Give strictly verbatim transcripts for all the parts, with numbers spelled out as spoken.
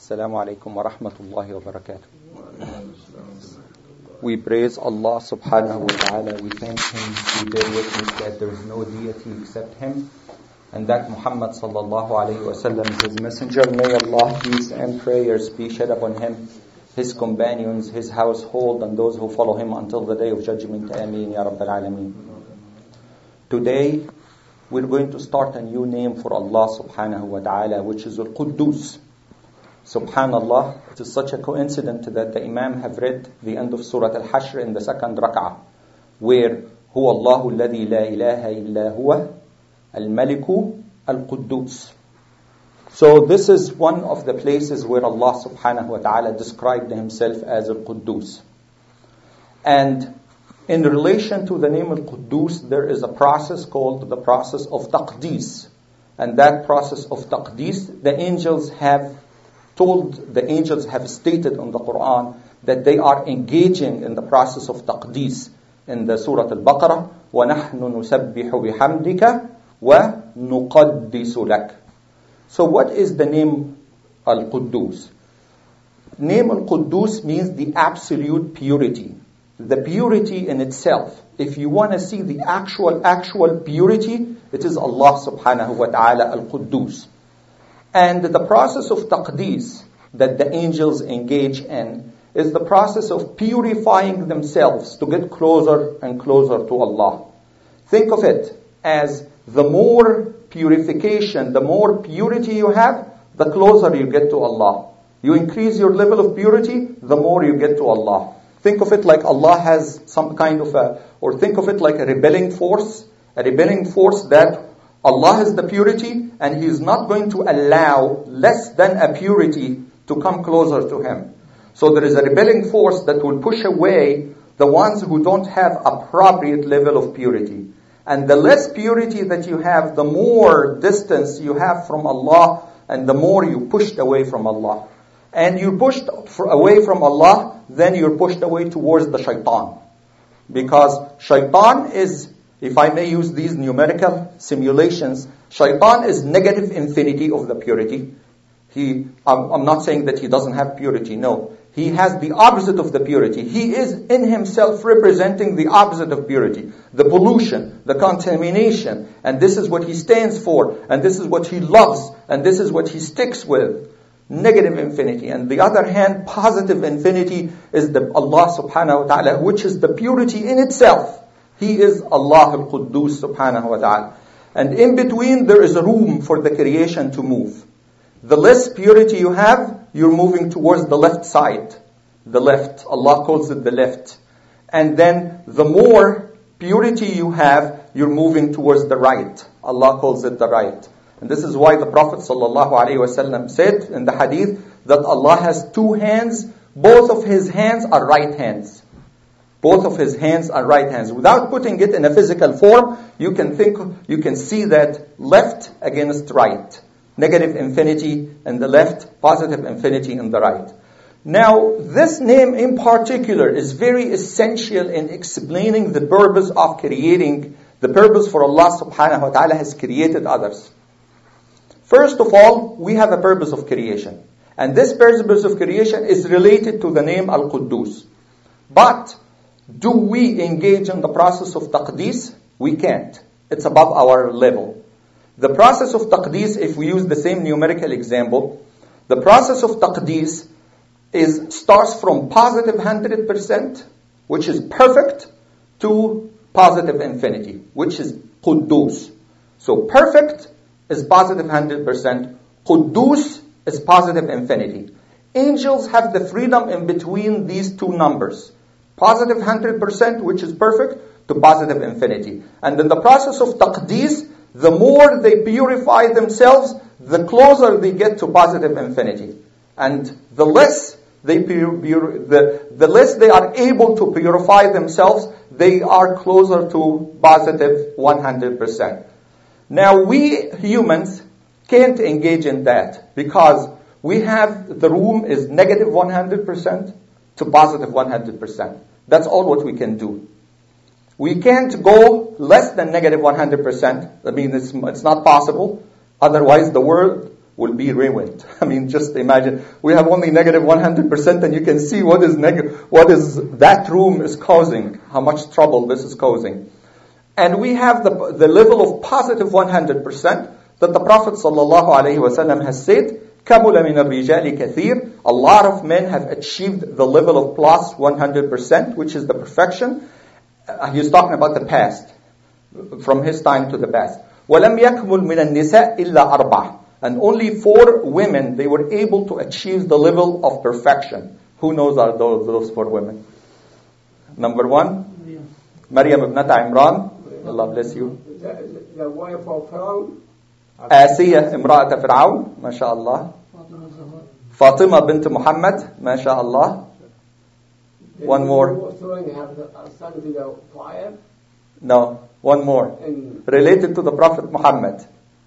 Assalamu alaikum wa rahmatullahi wa barakatuh. We praise Allah subhanahu wa ta'ala. We thank Him. We bear witness that there is no deity except Him, and that Muhammad sallallahu alayhi wa sallam is His messenger. May Allah, peace and prayers be shed upon Him, His companions, His household, and those who follow Him until the day of judgment. Ameen ya Rabbil Alameen. Today, we're going to start a new name for Allah subhanahu wa ta'ala, which is Al-Quddus. Subhanallah, it is such a coincidence that the Imam have read the end of Surah Al-Hashr in the second rak'ah, where Huwa Allahu alladhi la ilaha illa huwa al-maliku al-Quddus. So this is one of the places where Allah subhanahu wa ta'ala described Himself as Al-Quddus. And in relation to the name Al-Quddus, there is a process called the process of taqdees. And that process of taqdees, the angels have told, the angels have stated in the Quran that they are engaging in the process of taqdees. In the Surah Al-Baqarah, وَنَحْنُ نُسَبِّحُ بِحَمْدِكَ وَنُقَدِّسُ لَكَ. So what is the name Al-Quddus? Name Al-Quddus means the absolute purity. The purity in itself. If you want to see the actual, actual purity, it is Allah subhanahu wa ta'ala Al-Quddus. And the process of taqdees that the angels engage in is the process of purifying themselves to get closer and closer to Allah. Think of it as the more purification, the more purity you have, the closer you get to Allah. You increase your level of purity, the more you get to Allah. Think of it like Allah has some kind of a, or think of it like a rebelling force, a rebelling force that Allah has the purity and He is not going to allow less than a purity to come closer to Him. So there is a rebelling force that will push away the ones who don't have appropriate level of purity. And the less purity that you have, the more distance you have from Allah and the more you pushed away from Allah. And you're pushed away from Allah, then you're pushed away towards the shaitan. Because shaitan is, if I may use these numerical simulations, shaitan is negative infinity of the purity. He, I'm, I'm not saying that he doesn't have purity, no. He has the opposite of the purity. He is in himself representing the opposite of purity. The pollution, the contamination. And this is what he stands for. And this is what he loves. And this is what he sticks with. Negative infinity. And the other hand, positive infinity is the Allah subhanahu wa ta'ala, which is the purity in itself. He is Allah al-Quddus subhanahu wa ta'ala. And in between there is a room for the creation to move. The less purity you have, you're moving towards the left side. The left. Allah calls it the left. And then the more purity you have, you're moving towards the right. Allah calls it the right. And this is why the Prophet sallallahu alaihi wasallam said in the hadith that Allah has two hands. Both of His hands are right hands. Both of His hands are right hands. Without putting it in a physical form, you can think, you can see that left against right. Negative infinity in the left, positive infinity in the right. Now, this name in particular is very essential in explaining the purpose of creating, the purpose for Allah subhanahu wa ta'ala has created others. First of all, we have a purpose of creation. And this purpose of creation is related to the name Al-Quddus. But do we engage in the process of taqdees? We can't. It's above our level. The process of taqdees, if we use the same numerical example, the process of taqdees is starts from positive one hundred percent, which is perfect, to positive infinity, which is Quddus. So perfect is positive one hundred percent. Quddus is positive infinity. Angels have the freedom in between these two numbers. Positive one hundred percent, which is perfect, to positive infinity. And in the process of taqdees, the more they purify themselves, the closer they get to positive infinity. And the less they pur- pur- the, the less they are able to purify themselves, they are closer to positive one hundred percent. Now we humans can't engage in that because we have, the room is negative one hundred percent to positive one hundred percent. That's all what we can do. We can't go less than negative one hundred percent. I mean, it's, it's not possible. Otherwise, the world will be ruined. I mean, just imagine, we have only negative one hundred percent, and you can see what is neg- what is that room is causing, how much trouble this is causing. And we have the, the level of positive one hundred percent that the Prophet sallallahu alaihi wasallam has said, كَمُلَ مِنَ الرِّجَالِ كَثِيرٌ. A lot of men have achieved the level of plus one hundred percent, which is the perfection. Uh, he's talking about the past, from his time to the past. وَلَمْ يَكْمُلْ مِنَ النِّسَاءِ إِلَّا أَرْبَعٌ. And only four women, they were able to achieve the level of perfection. Who knows are those, those four women? Number one, Maryam ibn Imran. Allah bless you. The, the wife of Pharaoh. Asiya imra'at Fir'aun. MashaAllah. Fatima bint Muhammad. MashaAllah. One more. Throwing her son to the fire. No, one more. Related to the Prophet Muhammad.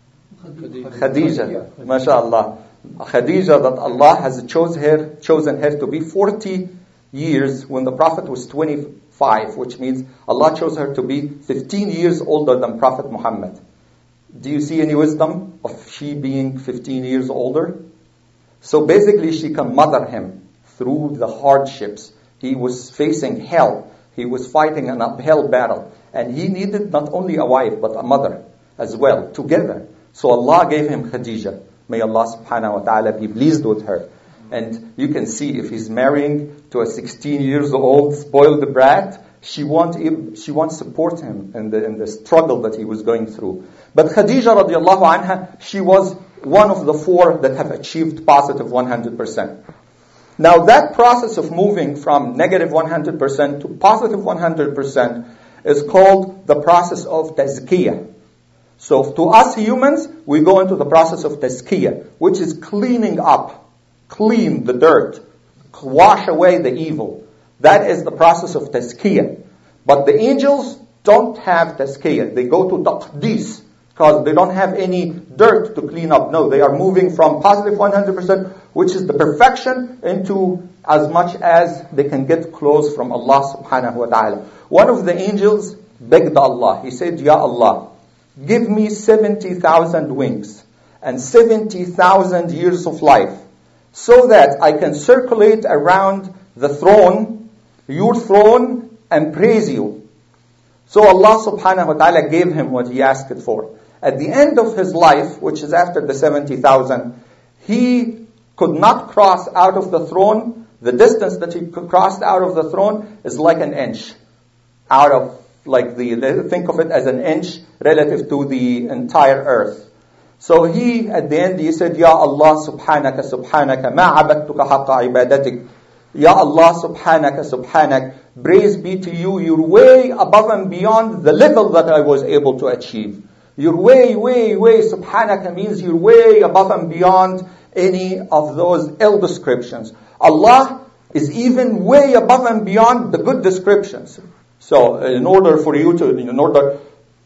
Khadija, mashallah. Khadija, that Allah has chose her, chosen her to be forty years when the Prophet was twenty-five, which means Allah chose her to be fifteen years older than Prophet Muhammad. Do you see any wisdom of she being fifteen years older? So basically she can mother him through the hardships. He was facing hell. He was fighting an uphill battle. And he needed not only a wife, but a mother as well, together. So Allah gave him Khadija. May Allah subhanahu wa ta'ala be pleased with her. And you can see if he's marrying to a sixteen years old spoiled brat, she won't, she won't support him in the, in the struggle that he was going through. But Khadija radiallahu anha, she was one of the four that have achieved positive one hundred percent. Now that process of moving from negative one hundred percent to positive one hundred percent is called the process of tazkiyah. So to us humans, we go into the process of tazkiyah, which is cleaning up, clean the dirt, wash away the evil. That is the process of tazkiyah. But the angels don't have tazkiyah. They go to taqdees, because they don't have any dirt to clean up. No, they are moving from positive one hundred percent, which is the perfection, into as much as they can get close from Allah subhanahu wa ta'ala. One of the angels begged Allah. He said, Ya Allah, give me seventy thousand wings and seventy thousand years of life so that I can circulate around the throne, your throne, and praise you. So Allah subhanahu wa ta'ala gave him what he asked for. At the end of his life, which is after the seventy thousand, he could not cross out of the throne. The distance that he crossed out of the throne is like an inch. Out of, like the, think of it as an inch relative to the entire earth. So he, at the end, he said, Ya Allah subhanaka subhanaka ma abadtuka haqqa ibadatik. Ya Allah subhanaka subhanak, praise be to you, you're way above and beyond the level that I was able to achieve. You're way, way, way, subhanaka means you're way above and beyond any of those ill descriptions. Allah is even way above and beyond the good descriptions. So in order for you to, in order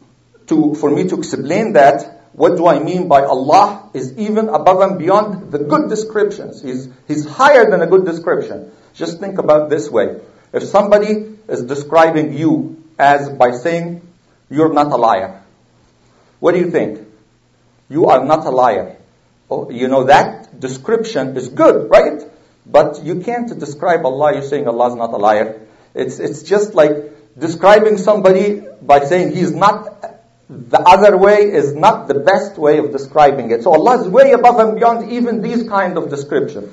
to, for me to explain that, what do I mean by Allah is even above and beyond the good descriptions. He's, he's higher than a good description. Just think about this way. If somebody is describing you as by saying, you're not a liar. What do you think? You are not a liar. Oh, you know, that description is good, right? But you can't describe Allah, you're saying Allah is not a liar. It's, it's just like describing somebody by saying he's not, the other way is not the best way of describing it. So Allah is way above and beyond even these kind of description.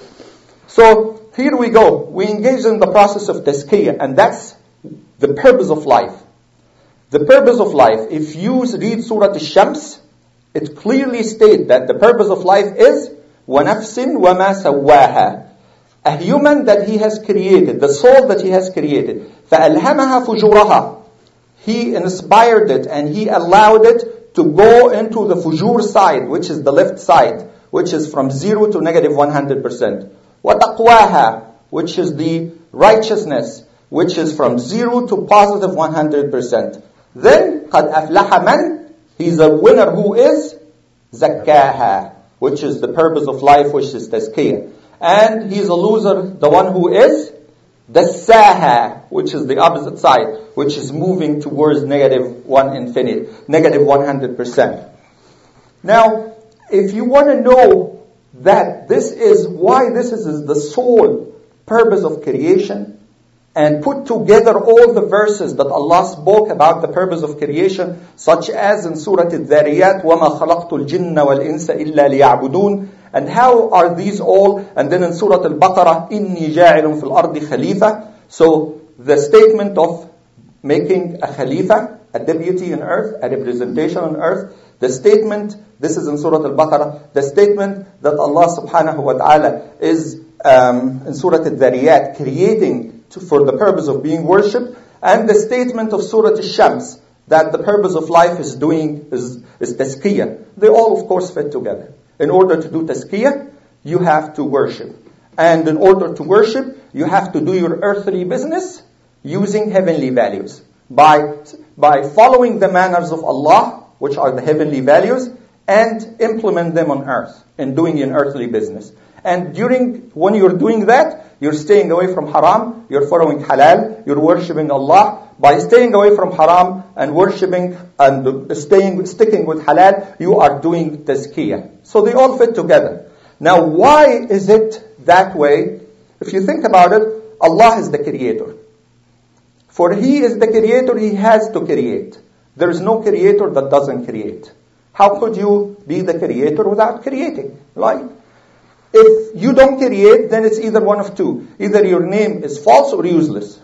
So here we go. We engage in the process of tazkiyah, and that's the purpose of life. The purpose of life, if you read Surah Ash-Shams, it clearly states that the purpose of life is وَنَفْسٍ وَمَا سَوَّاهَا. A human that He has created, the soul that He has created. فَأَلْهَمَهَا فُجُورَهَا. He inspired it and He allowed it to go into the fujur side, which is the left side, which is from zero to negative one hundred percent. وَتَقْوَاهَا, which is the righteousness, which is from zero to positive one hundred percent. Then, قَدْ أَفْلَحَ مَنْ, he's a winner who is زَكَّاهَا, which is the purpose of life, which is tazkiyah. And he's a loser, the one who is dassaha, which is the opposite side, which is moving towards negative one infinity, negative one hundred percent. Now, if you want to know that this is why this is the sole purpose of creation, and put together all the verses that Allah spoke about the purpose of creation, such as in Surah Al-Dhariyat, وَمَا خَلَقْتُ الْجِنَّ وَالْإِنسَ إِلَّا لِيَعْبُدُونَ, and how are these all, and then in Surah Al-Baqarah, إِنِّي جَاعِلٌ فِي الْأَرْضِ خَلِيفَةً. So the statement of making a khalifa, a deputy on earth, a representation on earth, the statement, this is in Surah Al-Baqarah, the statement that Allah subhanahu wa ta'ala is um, in Surah Al-Dhariyat creating to, for the purpose of being worshipped, and the statement of Surah Al-Shams that the purpose of life is doing is, is tazkiyah. They all of course fit together. In order to do tazkiyah, you have to worship. And in order to worship, you have to do your earthly business using heavenly values. By, by following the manners of Allah, which are the heavenly values, and implement them on earth in doing an earthly business. And during, when you're doing that, you're staying away from haram, you're following halal, you're worshipping Allah. By staying away from haram and worshipping and staying, sticking with halal, you are doing tazkiyah. So they all fit together. Now, why is it that way? If you think about it, Allah is the creator. For He is the creator, He has to create. There is no creator that doesn't create. How could you be the creator without creating? Right? If you don't create, then it's either one of two. Either your name is false or useless.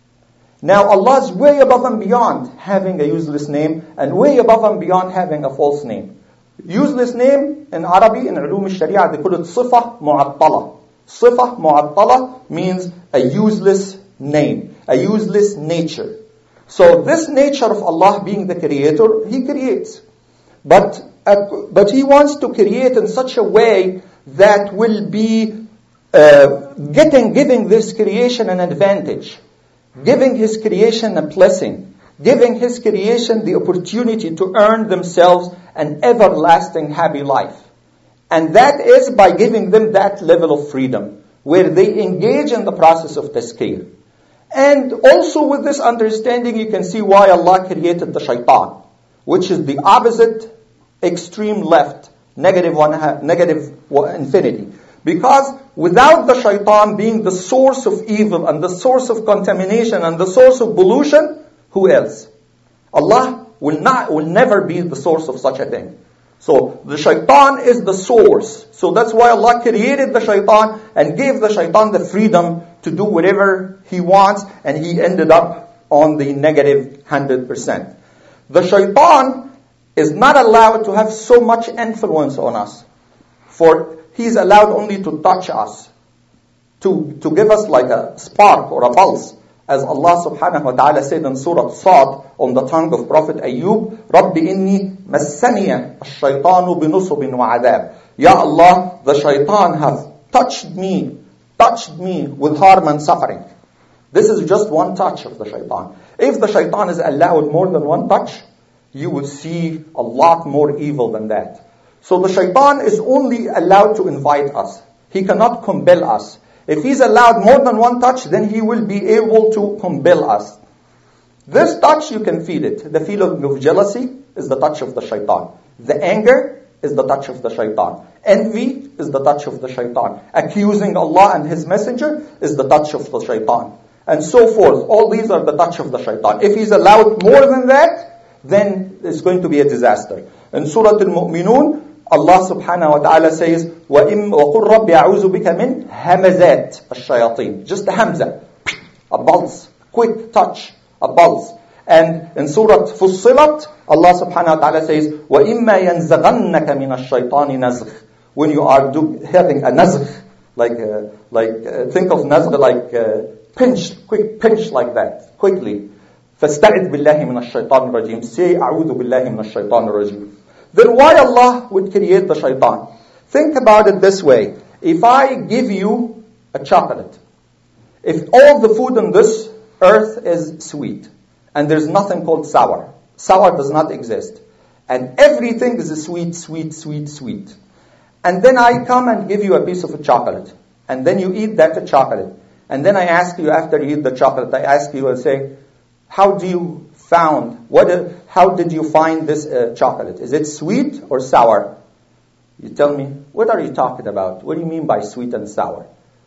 Now Allah is way above and beyond having a useless name, and way above and beyond having a false name. Useless name in Arabic, in Ulum al-Sharia, they call it Sifa Mu'attala. Sifa Mu'attala means a useless name, a useless nature. So this nature of Allah being the creator, He creates. But, uh, but He wants to create in such a way that will be uh, getting, giving this creation an advantage, giving His creation a blessing, giving His creation the opportunity to earn themselves an everlasting happy life. And that is by giving them that level of freedom, where they engage in the process of tazkiyah. And also with this understanding, you can see why Allah created the shaitan, which is the opposite extreme left, negative one, negative infinity. Because without the shaitan being the source of evil and the source of contamination and the source of pollution, who else? Allah will not, will never be the source of such a thing. So the shaitan is the source. So that's why Allah created the shaitan and gave the shaitan the freedom to do whatever he wants, and he ended up on the negative one hundred percent. The shaitan is not allowed to have so much influence on us, for he's allowed only to touch us, to, to give us like a spark or a pulse. As Allah subhanahu wa ta'ala said in Surah Sad on the tongue of Prophet Ayyub, Rabbi inni massaniya ash-shaytanu binusubin wa adab. Ya Allah, the shaitan has touched me, touched me with harm and suffering. This is just one touch of the shaitan. If the shaitan is allowed more than one touch, you would see a lot more evil than that. So the shaitan is only allowed to invite us. He cannot compel us. If he's allowed more than one touch, then he will be able to compel us. This touch, you can feel it. The feeling of jealousy is the touch of the shaitan. The anger is the touch of the shaitan. Envy is the touch of the shaitan. Accusing Allah and His Messenger is the touch of the shaitan. And so forth. All these are the touch of the shaitan. If he's allowed more than that, then it's going to be a disaster. In Surah Al-Mu'minun, Allah subhanahu wa ta'ala says, وَإِمْ وَقُلْ رَبِّ أَعُوذُ بِكَ مِنْ هَمَزَاتِ الشَّيَاطِينِ. Just a hamza, a pulse, quick touch, a pulse. And in Surah Fussilat, Allah subhanahu wa ta'ala says, وَإِمَّا يَنزَغَنَّكَ مِنَ الشَّيْطَانِ نَزْغٍ. When you are do, having a nazgh, like, uh, like uh, think of nazgh like uh, pinch, quick pinch like that, quickly. فَاسْتَعِذْ بِاللَّهِ مِنَ الشَّيْطَانِ الرَّجِيمِ. Say, أَعُوذُ بِاللَّهِ مِنَ الشَّيْطَانِ الرَّجِيمِ. Then why Allah would create the shaitan? Think about it this way. If I give you a chocolate, if all the food on this earth is sweet, and there's nothing called sour, sour does not exist, and everything is sweet, sweet, sweet, sweet, and then I come and give you a piece of a chocolate, and then you eat that chocolate, and then I ask you after you eat the chocolate, I ask you and say, how do you found, what, how did you find this uh, chocolate? Is it sweet or sour? You tell me, what are you talking about? What do you mean by sweet and sour?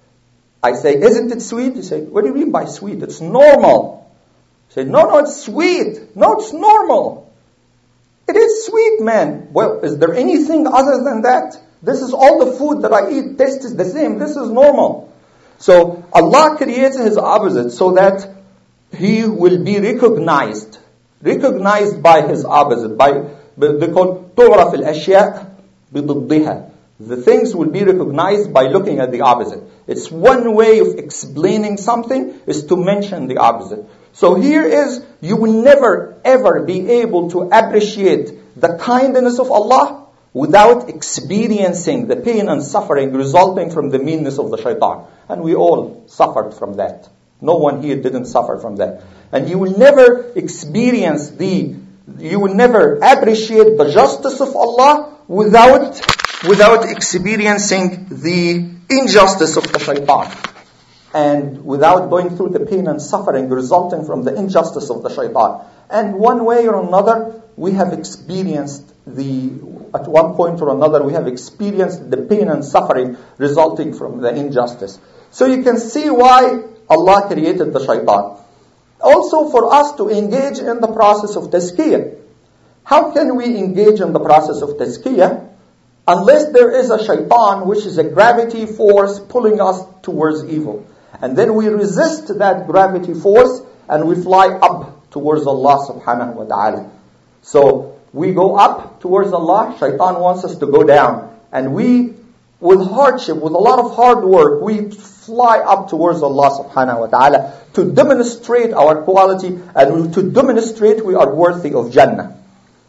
I say, isn't it sweet? You say, what do you mean by sweet? It's normal. You say, no, no, it's sweet. No, it's normal. It is sweet, man. Well, is there anything other than that? This is all the food that I eat. Taste is the same. This is normal. So Allah creates His opposite so that He will be recognized. Recognized by His opposite. By, they call تُعْرَفِ الْأَشْيَاء بِضِدِّهَا. The things will be recognized by looking at the opposite. It's one way of explaining something is to mention the opposite. So here is, you will never ever be able to appreciate the kindness of Allah without experiencing the pain and suffering resulting from the meanness of the shaitan. And we all suffered from that. No one here didn't suffer from that. And you will never experience the, you will never appreciate the justice of Allah without without experiencing the injustice of the shaitan. And without going through the pain and suffering resulting from the injustice of the shaitan. And one way or another, we have experienced the, at one point or another, we have experienced the pain and suffering resulting from the injustice. So you can see why Allah created the shaitan. Also for us to engage in the process of tazkiyah. How can we engage in the process of tazkiyah? Unless there is a shaitan, which is a gravity force pulling us towards evil. And then we resist that gravity force and we fly up towards Allah subhanahu wa ta'ala. So we go up towards Allah, shaitan wants us to go down. And we, with hardship, with a lot of hard work, we fly up towards Allah subhanahu wa ta'ala to demonstrate our quality and to demonstrate we are worthy of Jannah.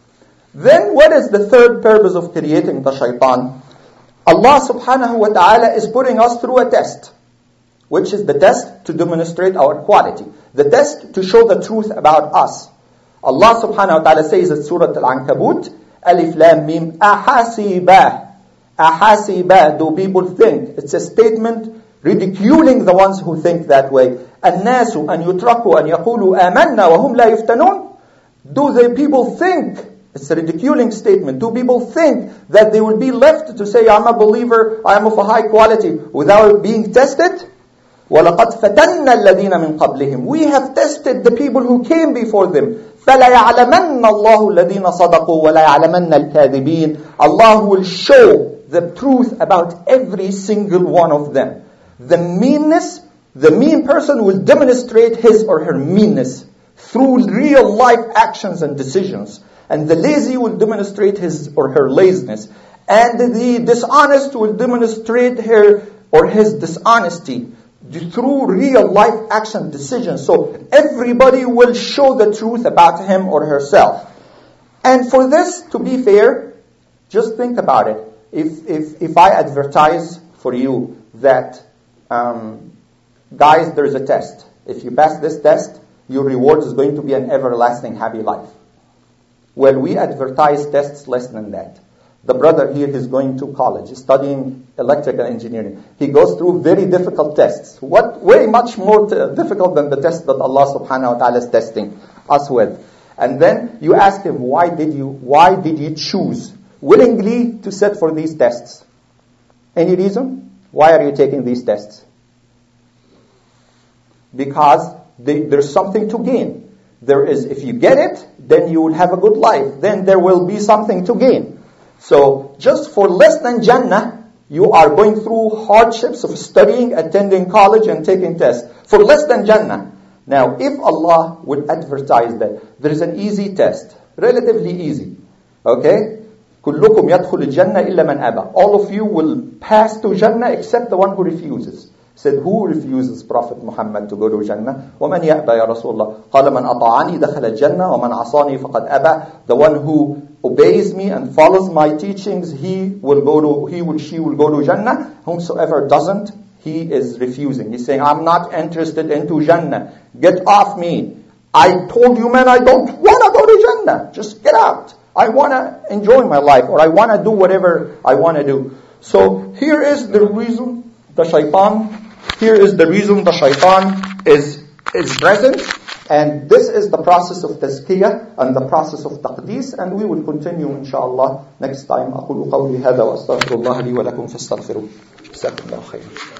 Then what is the third purpose of creating the shaitan? Allah subhanahu wa ta'ala is putting us through a test, which is the test to demonstrate our quality, the test to show the truth about us. Allah subhanahu wa ta'ala says in Surah Al-Ankabut, Alif Lam Mim, Ahasiba. Ahasiba, do people think? It's a statement ridiculing the ones who think that way. An-nasu an yutraku an yaqulu amanna wa hum la yuftanun. Do the people think? It's a ridiculing statement. Do people think that they will be left to say, I'm a believer, I am of a high quality, without being tested? وَلَقَدْ فَتَنَّ الَّذِينَ مِنْ قَبْلِهِمْ. We have tested the people who came before them. فَلَيَعْلَمَنَّ اللَّهُ الَّذِينَ صَدَقُوا وَلَيَعْلَمَنَّ الْكَاذِبِينَ. Allah will show the truth about every single one of them. The meanness, the mean person will demonstrate his or her meanness through real life actions and decisions. And the lazy will demonstrate his or her laziness. And the dishonest will demonstrate her or his dishonesty through real life action decisions. So everybody will show the truth about him or herself. And for this to be fair, just think about it. If if if I advertise for you that, um, guys, there is a test. If you pass this test, your reward is going to be an everlasting happy life. Well, we advertise tests less than that. The brother here is going to college, studying electrical engineering. He goes through very difficult tests. What way much more t- difficult than the test that Allah subhanahu wa ta'ala is testing us with. And then you ask him, why did you why did you choose willingly to sit for these tests? Any reason? Why are you taking these tests? Because they, there's something to gain. There is, if you get it, then you will have a good life. Then there will be something to gain. So, just for less than Jannah, you are going through hardships of studying, attending college, and taking tests. For less than Jannah. Now, if Allah would advertise that there is an easy test, relatively easy, okay? كُلُّكُمْ يَدْخُلُ الْجَنَّةِ إِلَّا مَنْ أَبَى. All of you will pass to Jannah except the one who refuses. Said, who refuses Prophet Muhammad to go to Jannah? وَمَنْ يَأْبَى يَا رَسُولَ اللَّهِ قَالَ مَنْ أَطَاعَنِي دَخَلَ الْجَنَّةِ وَمَنْ عَصَانِي فَقَدْ أَبَى. The one who obeys me and follows my teachings, he will go to, he will, she will go to Jannah. Whomsoever doesn't, he is refusing. He's saying, I'm not interested into Jannah. Get off me. I told you, man, I don't want to go to Jannah. Just get out. I want to enjoy my life, or I want to do whatever I want to do. So here is the reason the shaitan, here is the reason the shaitan is, is present. And this is the process of tazkiyah and the process of taqdees, and we will continue inshallah next time. أقول قولي هذا وأستغفر الله لي ولكم فاستغفروه. جزاكم الله خيرا.